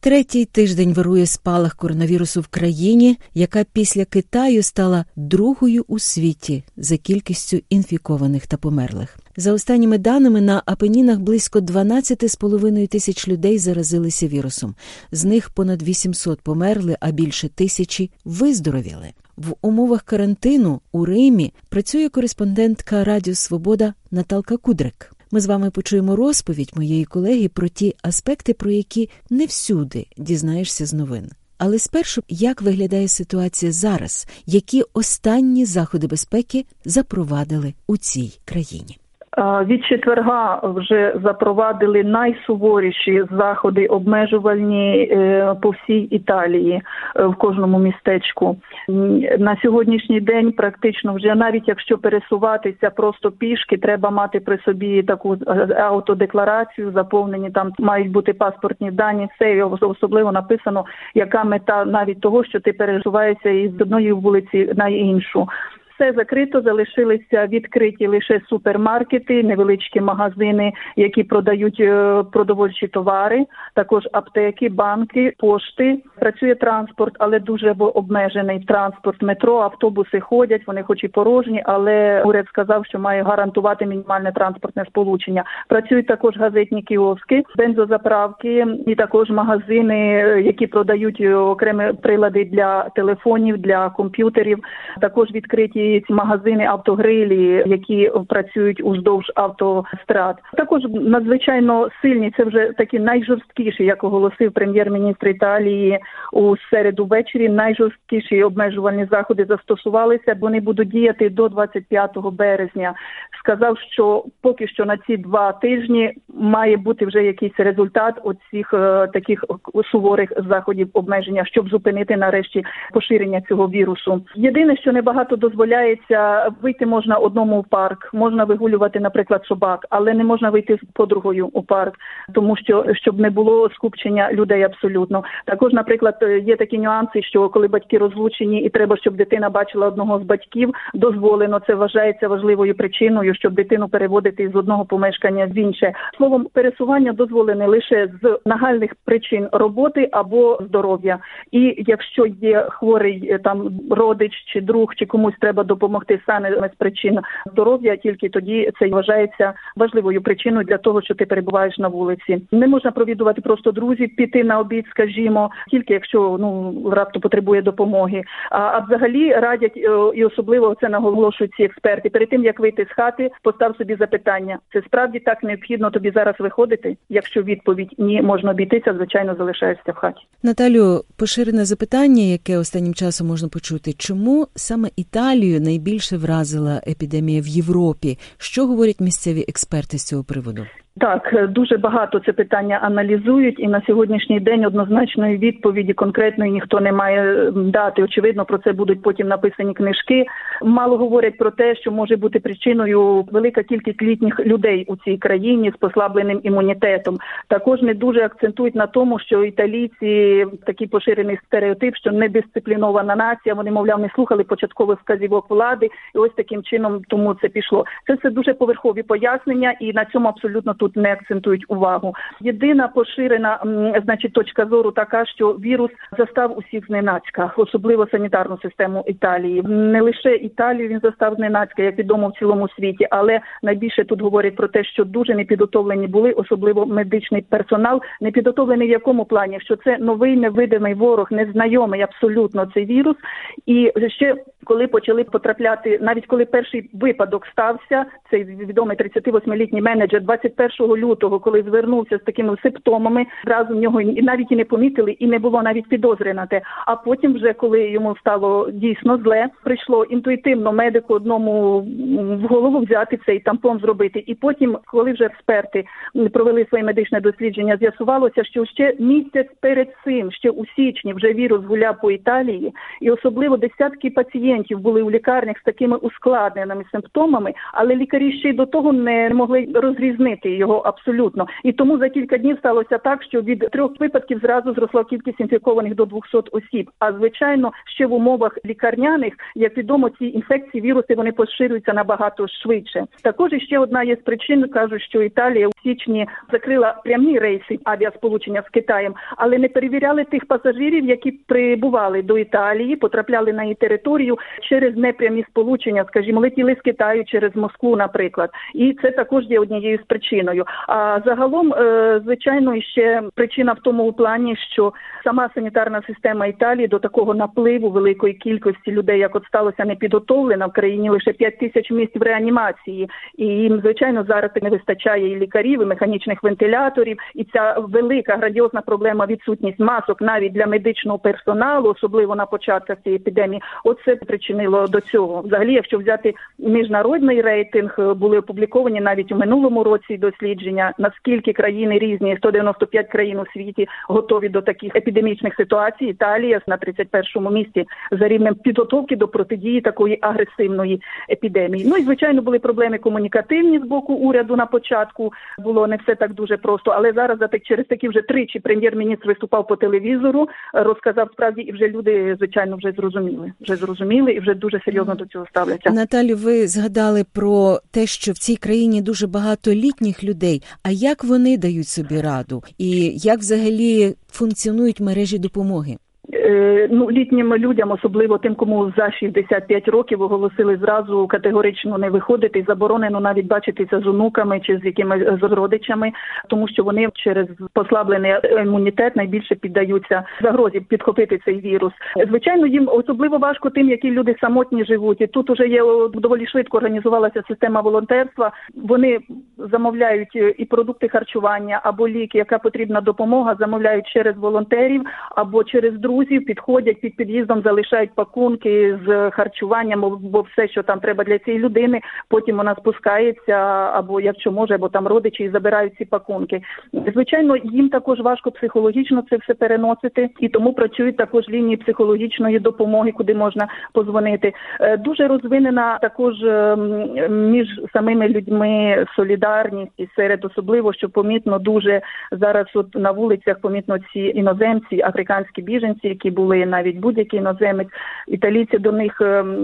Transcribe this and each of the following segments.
третій тиждень вирує спалах коронавірусу в країні, яка після Китаю стала другою у світі за кількістю інфікованих та померлих. За останніми даними, на Апенінах близько 12,5 тисяч людей заразилися вірусом. З них понад 800 померли, а більше 1000 виздоровіли. В умовах карантину у Римі працює кореспондентка Радіо Свобода Наталка Кудрик. Ми з вами почуємо розповідь моєї колеги про ті аспекти, про які не всюди дізнаєшся з новин. Але спершу, як виглядає ситуація зараз? Які останні заходи безпеки запровадили у цій країні? Від четверга вже запровадили найсуворіші заходи обмежувальні по всій Італії, в кожному містечку. На сьогоднішній день практично вже навіть якщо пересуватися просто пішки, треба мати при собі таку автодекларацію, заповнені там мають бути паспортні дані, все особливо написано, яка мета навіть того, що ти пересуваєшся із одної вулиці на іншу. Все закрито, залишилися відкриті лише супермаркети, невеличкі магазини, які продають продовольчі товари, також аптеки, банки, пошти. Працює транспорт, але дуже обмежений транспорт. Метро, автобуси ходять, вони хоч і порожні, але уряд сказав, що має гарантувати мінімальне транспортне сполучення. Працюють також газетні кіоски, бензозаправки і також магазини, які продають окремі прилади для телефонів, для комп'ютерів. Також відкриті магазини, автогрилі, які працюють уздовж автострад. Також надзвичайно сильні, це вже такі найжорсткіші, як оголосив прем'єр-міністр Італії у середу ввечері, найжорсткіші обмежувальні заходи застосувалися. Вони будуть діяти до 25 березня. Сказав, що поки що на ці 2 тижні має бути вже якийсь результат оцих таких суворих заходів обмеження, щоб зупинити нарешті поширення цього вірусу. Єдине, що небагато дозволяється, вийти можна одному в парк, можна вигулювати, наприклад, собак, але не можна вийти з подругою у парк, тому що, щоб не було скупчення людей абсолютно. Також, наприклад, є такі нюанси, що коли батьки розлучені і треба, щоб дитина бачила одного з батьків, дозволено, це вважається важливою причиною, щоб дитину переводити з одного помешкання в інше. Словом, пересування дозволене лише з нагальних причин роботи або здоров'я. І якщо є хворий там родич чи друг, чи комусь треба допомогти саме з причин здоров'я, тільки тоді це вважається важливою причиною для того, що ти перебуваєш на вулиці. Не можна провідувати просто друзів, піти на обід, скажімо, тільки якщо раптом потребує допомоги. А взагалі радять, і особливо це наголошують ці експерти, перед тим, як вийти з хати, постав собі запитання. Це справді так необхідно тобі зараз виходити? Якщо відповідь ні, можна обійтися, звичайно, залишаєшся в хаті. Наталю, поширене запитання, яке останнім часом можна почути. Чому саме Італію найбільше вразила епідемія в Європі? Що говорять місцеві експерти з цього приводу? Так, дуже багато це питання аналізують, і на сьогоднішній день однозначної відповіді конкретної ніхто не має дати. Очевидно, про це будуть потім написані книжки. Мало говорять про те, що може бути причиною велика кількість літніх людей у цій країні з послабленим імунітетом. Також не дуже акцентують на тому, що італійці такий поширений стереотип, що недисциплінована нація, вони, мовляв, не слухали початкових вказівок влади, і ось таким чином тому це пішло. Це все дуже поверхові пояснення, і на цьому абсолютно тут не акцентують увагу. Єдина поширена, точка зору така, що вірус застав усіх зненацька, особливо санітарну систему Італії. Не лише Італію він застав зненацька, як відомо в цілому світі, але найбільше тут говорять про те, що дуже непідготовлені були, особливо медичний персонал. Непідготовлений в якому плані? Що це новий невидимий ворог, незнайомий абсолютно цей вірус. І ще коли почали потрапляти, навіть коли перший випадок стався, цей відомий 38-літній менеджер 21 лютого, коли звернувся з такими симптомами, зразу в нього і навіть і не помітили, і не було навіть підозри на те. А потім вже, коли йому стало дійсно зле, прийшло інтуїтивно медику одному в голову взяти цей тампон зробити. І потім, коли вже експерти провели своє медичне дослідження, з'ясувалося, що ще місяць перед цим, ще у січні, вже вірус гуляв по Італії, і особливо десятки пацієнтів були у лікарнях з такими ускладненими симптомами, але лікарі ще й до того не могли розрізнити його його абсолютно. І тому за кілька днів сталося так, що від 3 випадків зразу зросла кількість інфікованих до 200 осіб. А звичайно, ще в умовах лікарняних, як відомо, ці інфекції, віруси, вони поширюються набагато швидше. Також ще одна є з причин, кажуть, що Італія у січні закрила прямі рейси авіасполучення з Китаєм, але не перевіряли тих пасажирів, які прибували до Італії, потрапляли на її територію через непрямі сполучення, скажімо, летіли з Китаю через Москву, наприклад. І це також є однією з причиною. А загалом, звичайно, ще причина в тому плані, що сама санітарна система Італії до такого напливу великої кількості людей, як от сталося, не підготовлена. В країні лише 5 тисяч місць в реанімації. І їм, звичайно, зараз не вистачає і лікарів, і механічних вентиляторів. І ця велика, грандіозна проблема відсутність масок навіть для медичного персоналу, особливо на початках цієї епідемії, оце причинило до цього. Взагалі, якщо взяти міжнародний рейтинг, були опубліковані навіть у минулому році дослідження, наскільки країни різні, 195 країн у світі готові до таких епідемічних ситуацій. Італія на 31-му місці за рівнем підготовки до протидії такої агресивної епідемії. Ну і, звичайно, були проблеми комунікативні з боку уряду на початку. Було не все так дуже просто, але зараз через такі вже тричі прем'єр-міністр виступав по телевізору, розказав справді, і вже люди, звичайно, вже зрозуміли і вже дуже серйозно до цього ставляться. Наталю, ви згадали про те, що в цій країні дуже багато літніх людей. А як вони дають собі раду? І як взагалі функціонують мережі допомоги? Літнім людям, особливо тим, кому за 65 років, оголосили зразу категорично не виходити, заборонено навіть бачитися з онуками чи з якимись з родичами, тому що вони через послаблений імунітет найбільше піддаються загрозі підхопити цей вірус. Звичайно, їм особливо важко тим, які люди самотні живуть. І тут уже є доволі швидко організувалася система волонтерства. Вони замовляють і продукти харчування, або ліки, яка потрібна допомога, замовляють через волонтерів або через друзів, підходять під під'їздом, залишають пакунки з харчуванням, бо все, що там треба для цієї людини, потім вона спускається, або якщо може, або там родичі, і забирають ці пакунки. Звичайно, їм також важко психологічно це все переносити, і тому працюють також лінії психологічної допомоги, куди можна позвонити. Дуже розвинена також між самими людьми солідарність, і серед особливо, що помітно дуже зараз от на вулицях помітно ці іноземці, африканські біженці, які були, навіть будь-який іноземець, італійці до них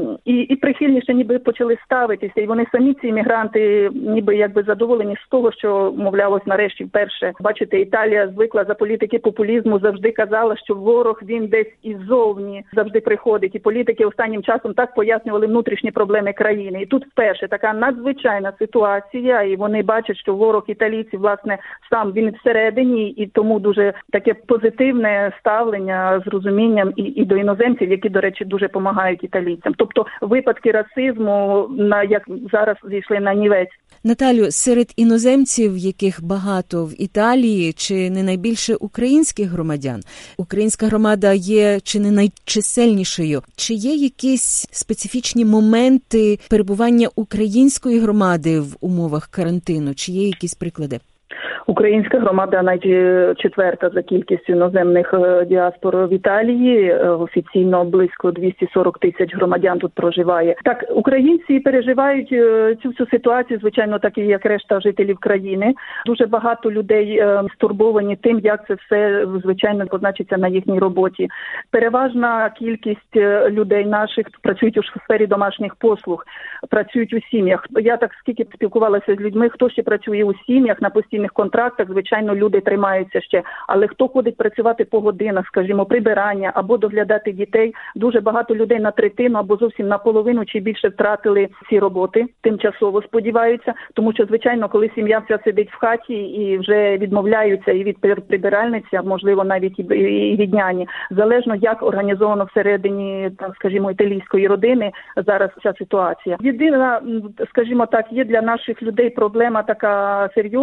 і прихильніше ніби почали ставитися, і вони самі, ці іммігранти, ніби якби задоволені з того, що, мовлялось, нарешті вперше. Бачите, Італія звикла за політики популізму, завжди казала, що ворог, він десь іззовні завжди приходить, і політики останнім часом так пояснювали внутрішні проблеми країни. І тут вперше така надзвичайна ситуація, і вони бачать, що ворог італійців, власне, сам він всередині, і тому дуже таке позитивне ставлення з розумінням і до іноземців, які, до речі, дуже допомагають італійцям. Тобто випадки расизму, як зараз зійшли на нівець. Наталю, серед іноземців, яких багато в Італії, чи не найбільше українських громадян? Українська громада є чи не найчисельнішою? Чи є якісь специфічні моменти перебування української громади в умовах карантину? Чи є якісь приклади? Українська громада навіть четверта за кількістю іноземних діаспор в Італії. Офіційно близько 240 тисяч громадян тут проживає. Так, українці переживають цю всю ситуацію, звичайно, так і як решта жителів країни. Дуже багато людей стурбовані тим, як це все, звичайно, позначиться на їхній роботі. Переважна кількість людей наших працюють у сфері домашніх послуг, працюють у сім'ях. Я так скільки спілкувалася з людьми, хто ще працює у сім'ях на постійних контрактах, звичайно, люди тримаються ще. Але хто ходить працювати по годинах, скажімо, прибирання або доглядати дітей, дуже багато людей на третину або зовсім на половину чи більше втратили ці роботи, тимчасово сподіваються, тому що, звичайно, коли сім'я вся сидить в хаті і вже відмовляються і від прибиральниці, а можливо навіть і від няні, залежно як організовано всередині, так, скажімо, італійської родини зараз ця ситуація. Єдина, скажімо так, є для наших людей проблема така серйозна, це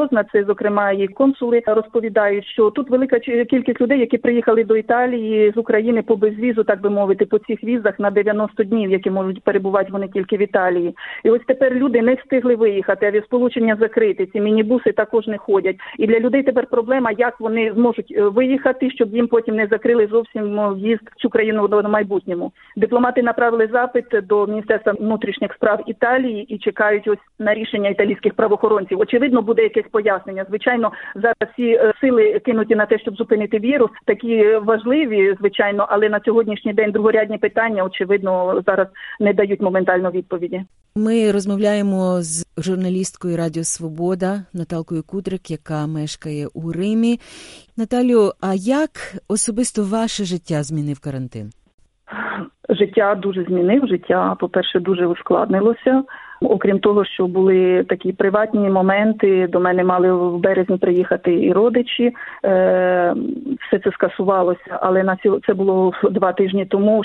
зокрема і консули розповідають, що тут велика кількість людей, які приїхали до Італії з України по безвізу, так би мовити, по цих візах на 90 днів, які можуть перебувати вони тільки в Італії. І ось тепер люди не встигли виїхати, авіасполучення закрите, ці мінібуси також не ходять. І для людей тепер проблема, як вони зможуть виїхати, щоб їм потім не закрили зовсім в'їзд в цю країну до майбутньому. Дипломати направили запит до Міністерства внутрішніх справ Італії і чекають ось на рішення італійських правоохоронців. Очевидно, буде якесь пояснення. Звичайно, зараз всі сили кинуті на те, щоб зупинити вірус, такі важливі, звичайно, але на сьогоднішній день другорядні питання, очевидно, зараз не дають моментально відповіді. Ми розмовляємо з журналісткою Радіо Свобода Наталкою Кудрик, яка мешкає у Римі. Наталю, а як особисто ваше життя змінив карантин? Життя дуже змінив, життя, по-перше, дуже ускладнилося. Окрім того, що були такі приватні моменти, до мене мали в березні приїхати і родичі, все це скасувалося, але це було 2 тижні тому,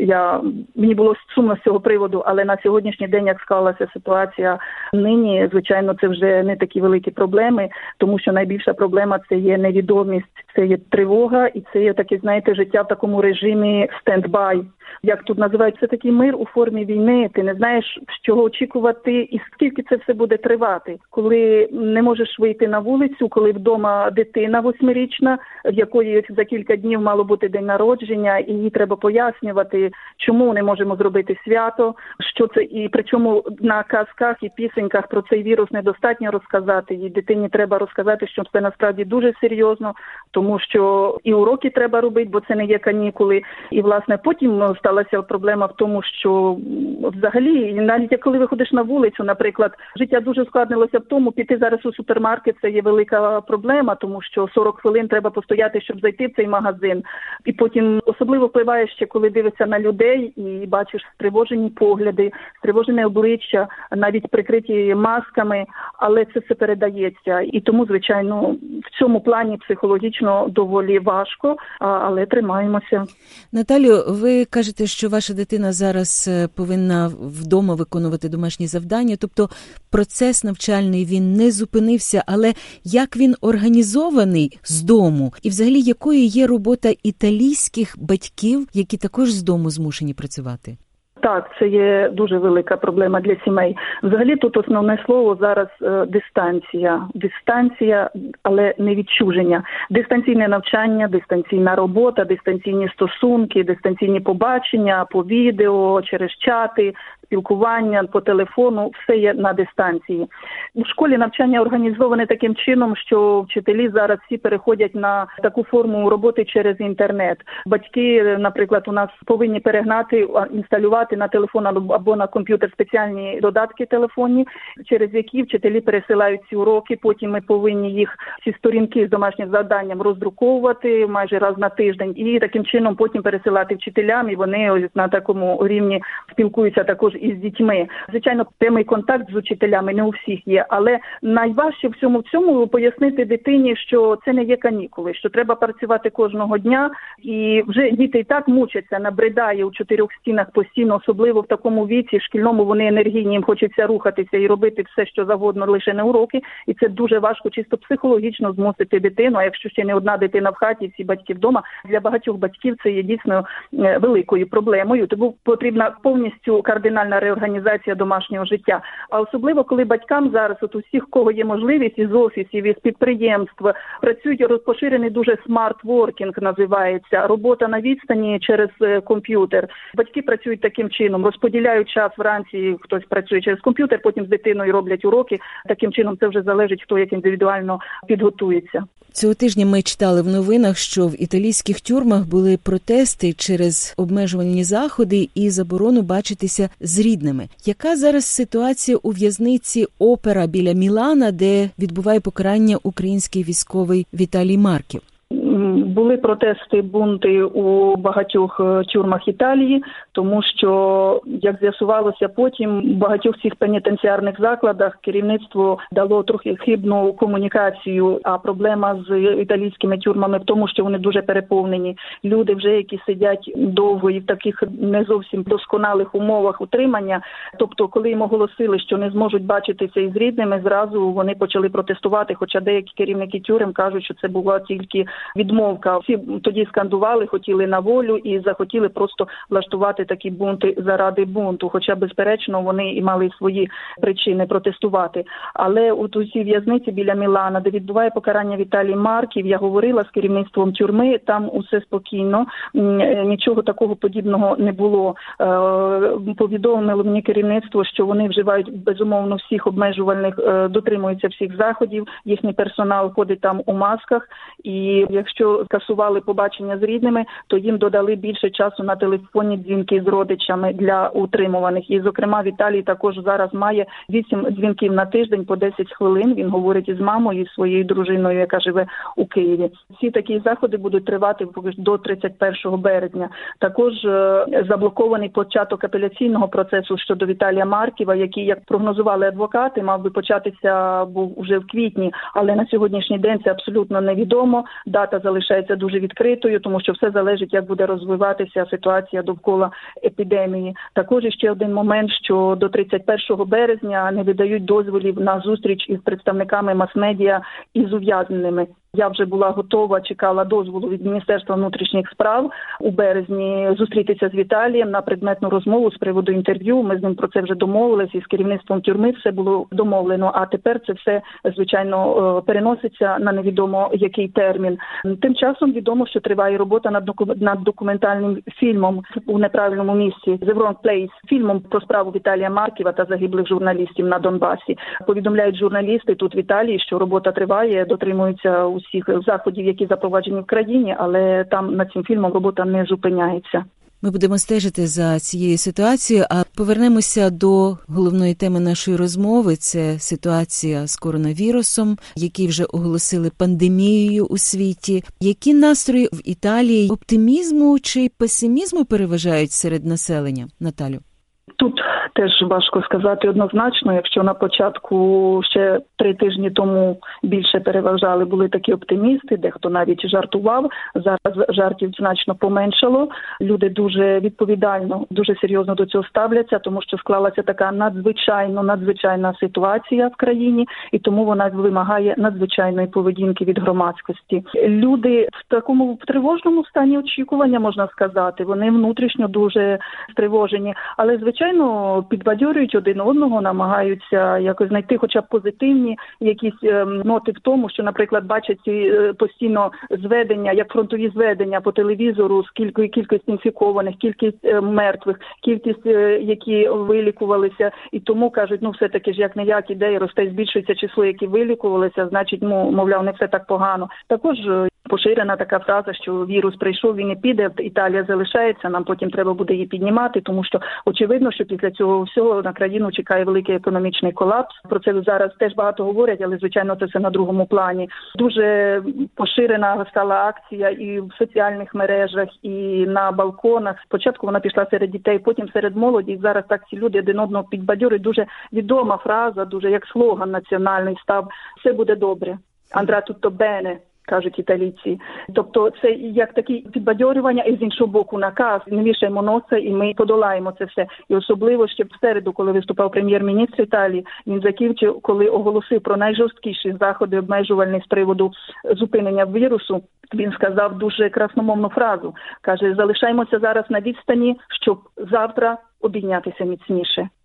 мені було сумно з цього приводу, але на сьогоднішній день, як склалася ситуація нині, звичайно, це вже не такі великі проблеми, тому що найбільша проблема – це є невідомість, це є тривога і це є таке, знаєте, життя в такому режимі стендбай. Як тут називають, це такий мир у формі війни, ти не знаєш, з чого очікувати і скільки це все буде тривати. Коли не можеш вийти на вулицю, коли вдома дитина 8-річна, в якої за кілька днів мало бути день народження, і їй треба пояснювати, чому не можемо зробити свято, що це, і причому на казках і пісеньках про цей вірус недостатньо розказати, і дитині треба розказати, що це насправді дуже серйозно, тому що і уроки треба робити, бо це не є канікули, і власне потім сталася проблема в тому, що взагалі, навіть коли виходиш на вулицю, наприклад, життя дуже ускладнилося в тому, піти зараз у супермаркет – це є велика проблема, тому що 40 хвилин треба постояти, щоб зайти в цей магазин. І потім особливо впливає ще, коли дивишся на людей і бачиш стривожені погляди, стривожене обличчя, навіть прикриті масками, але це все передається. І тому, звичайно, в цьому плані психологічно доволі важко, але тримаємося. Наталю, ви кажете, що ваша дитина зараз повинна вдома виконувати домашні завдання, тобто процес навчальний, він не зупинився, але як він організований з дому? І взагалі, якою є робота італійських батьків, які також з дому змушені працювати? Так, це є дуже велика проблема для сімей. Взагалі тут основне слово зараз дистанція. Дистанція, але не відчуження. Дистанційне навчання, дистанційна робота, дистанційні стосунки, дистанційні побачення по відео, через чати, спілкування по телефону, все є на дистанції. У школі навчання організоване таким чином, що вчителі зараз всі переходять на таку форму роботи через інтернет. Батьки, наприклад, у нас повинні перегнати, інсталювати на телефон або на комп'ютер спеціальні додатки телефонні, через які вчителі пересилають ці уроки, потім ми повинні їх, ці сторінки з домашнім завданням роздруковувати майже раз на тиждень і таким чином потім пересилати вчителям, і вони на такому рівні спілкуються також із дітьми. Звичайно, прямий контакт з учителями не у всіх є, але найважче в цьому пояснити дитині, що це не є канікули, що треба працювати кожного дня, і вже діти і так мучаться, набридає у 4 стінах постійно, особливо в такому віці, шкільному, вони енергійні, їм хочеться рухатися і робити все, що завгодно, лише не уроки, і це дуже важко чисто психологічно змусити дитину, а якщо ще не одна дитина в хаті, всі батьки вдома, для багатьох батьків це є дійсно великою проблемою, тому потрібна повністю кардинальна реорганізація домашнього життя. А особливо, коли батькам зараз, от усіх, кого є можливість, із офісів, із підприємств, працюють розпоширений дуже смарт-воркінг, називається, робота на відстані через комп'ютер. Батьки працюють таким чином, розподіляють час вранці, хтось працює через комп'ютер, потім з дитиною роблять уроки. Таким чином це вже залежить, хто як індивідуально підготується. Цього тижня ми читали в новинах, що в італійських тюрмах були протести через обмежувальні заходи і заборону бачитися з рідними. Яка зараз ситуація у в'язниці Опера біля Мілана, де відбуває покарання український військовий Віталій Марків? Були протести, бунти у багатьох тюрмах Італії, тому що, як з'ясувалося потім, в багатьох цих пенітенціарних закладах керівництво дало трохи хибну комунікацію, а проблема з італійськими тюрмами в тому, що вони дуже переповнені. Люди вже, які сидять довго і в таких не зовсім досконалих умовах утримання, тобто, коли їм оголосили, що не зможуть бачитися із рідними, зразу вони почали протестувати, хоча деякі керівники тюрем кажуть, що це була тільки відмовка. Всі тоді скандували, хотіли на волю і захотіли просто влаштувати такі бунти заради бунту, хоча, безперечно, вони і мали свої причини протестувати. Але у цій в'язниці біля Мілана, де відбуває покарання Віталій Марків, я говорила з керівництвом тюрми, там усе спокійно, нічого такого подібного не було. Повідомило мені керівництво, що вони вживають, безумовно, всіх обмежувальних, дотримуються всіх заходів, їхній персонал ходить там у масках, і якщо скасували побачення з рідними, то їм додали більше часу на телефонні дзвінки з родичами для утримуваних. І, зокрема, Віталій також зараз має 8 дзвінків на тиждень по 10 хвилин. Він говорить із мамою, і своєю дружиною, яка живе у Києві. Всі такі заходи будуть тривати до 31 березня. Також заблокований початок апеляційного процесу щодо Віталія Марківа, який, як прогнозували адвокати, мав би початися був уже в квітні, але на сьогоднішній день це абсолютно невідомо. Дата залишається дуже відкритою, тому що все залежить, як буде розвиватися ситуація довкола епідемії. Також ще один момент, що до 31 березня не видають дозволів на зустріч із представниками мас-медіа і з ув'язненими. Я вже була готова, чекала дозволу від Міністерства внутрішніх справ у березні зустрітися з Віталієм на предметну розмову з приводу інтерв'ю. Ми з ним про це вже домовились, і з керівництвом тюрми все було домовлено. А тепер це все, звичайно, переноситься на невідомо який термін. Тим часом відомо, що триває робота над документальним фільмом у неправильному місці «The Wrong Place», фільмом про справу Віталія Марківа та загиблих журналістів на Донбасі. Повідомляють журналісти тут в Італії, що робота триває, дотримуються усіх заходів, які запроваджені в країні, але там над цим фільмом робота не зупиняється. Ми будемо стежити за цією ситуацією, а повернемося до головної теми нашої розмови. Це ситуація з коронавірусом, який вже оголосили пандемією у світі. Які настрої в Італії, оптимізму чи песимізму переважають серед населення, Наталю? Тут теж важко сказати однозначно, якщо на початку ще 3 тижні тому більше переважали, були такі оптимісти, дехто навіть жартував, зараз жартів значно поменшало. Люди дуже дуже серйозно до цього ставляться, тому що склалася така надзвичайна ситуація в країні, і тому вона вимагає надзвичайної поведінки від громадськості. Люди в такому тривожному стані очікування, можна сказати, вони внутрішньо дуже стривожені, але, звичайно, підбадьорюють один одного, намагаються якось знайти хоча б позитивні якісь ноти в тому, що, наприклад, бачать постійно зведення, як фронтові зведення по телевізору з кількістю інфікованих, кількість мертвих, кількість, які вилікувалися, і тому кажуть, все-таки ж як-не-як іде, росте, збільшується число, які вилікувалися, значить, мовляв, не все так погано. Також поширена така фраза, що вірус прийшов, він і піде, Італія залишається, нам потім треба буде її піднімати, тому що очевидно, що після цього всього на країну чекає великий економічний колапс. Про це зараз теж багато говорять, але, звичайно, це все на другому плані. Дуже поширена стала акція і в соціальних мережах, і на балконах. Спочатку вона пішла серед дітей, потім серед молоді, і зараз так ці люди один одного підбадьорюють. Дуже відома фраза, дуже як слоган національний став «Все буде добре». «Andrà tutto bene», кажуть італійці. Тобто це як такі підбадьорювання, і з іншого боку наказ, не вішаємо носа, і ми подолаємо це все. І особливо ще в середу, коли виступав прем'єр-міністр Італії, він закінчив, коли оголосив про найжорсткіші заходи обмежувальні з приводу зупинення вірусу, він сказав дуже красномовну фразу. Каже, залишаємося зараз на відстані, щоб завтра обійнятися міцніше.